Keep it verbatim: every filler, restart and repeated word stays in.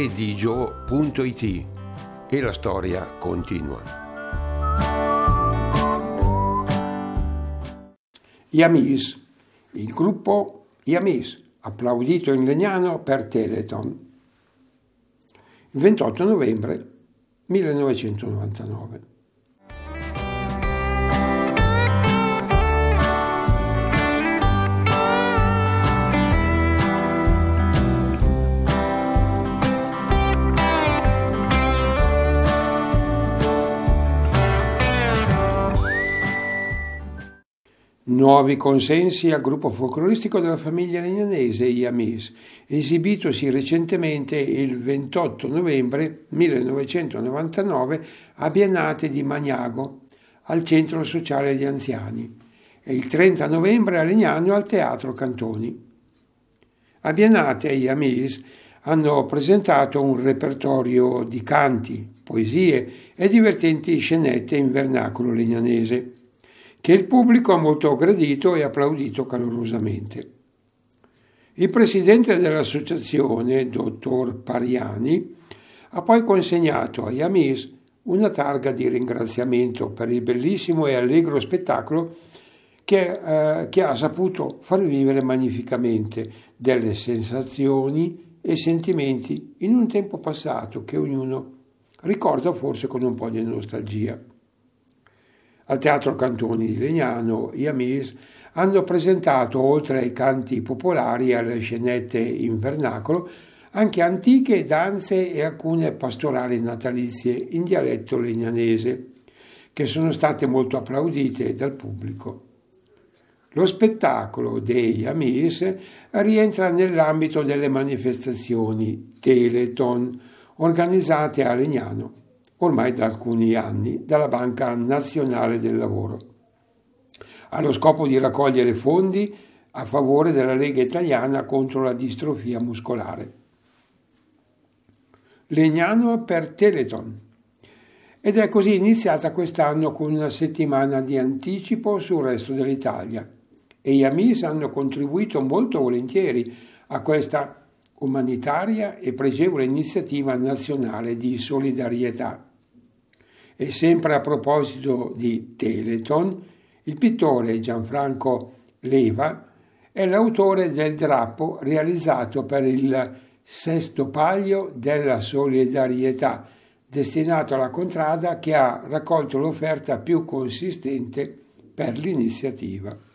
digio punto it e la storia continua. Yamis, il gruppo Yamis, applaudito in Legnano per Telethon. Il ventotto novembre millenovecentonovantanove. Nuovi consensi al gruppo folcloristico della famiglia legnanese Yamis, esibitosi recentemente il ventotto novembre millenovecentonovantanove a Biennate di Magnago, al Centro Sociale di Anziani, e il trenta novembre a Legnano al Teatro Cantoni. A Biennate Yamis hanno presentato un repertorio di canti, poesie e divertenti scenette in vernacolo legnanese, che il pubblico ha molto gradito e applaudito calorosamente. Il presidente dell'associazione, dottor Pariani, ha poi consegnato a Yamis una targa di ringraziamento per il bellissimo e allegro spettacolo che, eh, che ha saputo far vivere magnificamente delle sensazioni e sentimenti in un tempo passato che ognuno ricorda forse con un po' di nostalgia. Al Teatro Cantoni di Legnano, Yamis hanno presentato, oltre ai canti popolari e alle scenette in vernacolo, anche antiche danze e alcune pastorali natalizie in dialetto legnanese, che sono state molto applaudite dal pubblico. Lo spettacolo dei Yamis rientra nell'ambito delle manifestazioni Telethon organizzate a Legnano ormai da alcuni anni dalla Banca Nazionale del Lavoro, allo scopo di raccogliere fondi a favore della Lega Italiana contro la distrofia muscolare. Legnano per Telethon. Ed è così iniziata quest'anno con una settimana di anticipo sul resto dell'Italia, e gli Yamis hanno contribuito molto volentieri a questa umanitaria e pregevole iniziativa nazionale di solidarietà. E sempre a proposito di Telethon, il pittore Gianfranco Leva è l'autore del drappo realizzato per il Sesto Palio della Solidarietà, destinato alla contrada che ha raccolto l'offerta più consistente per l'iniziativa.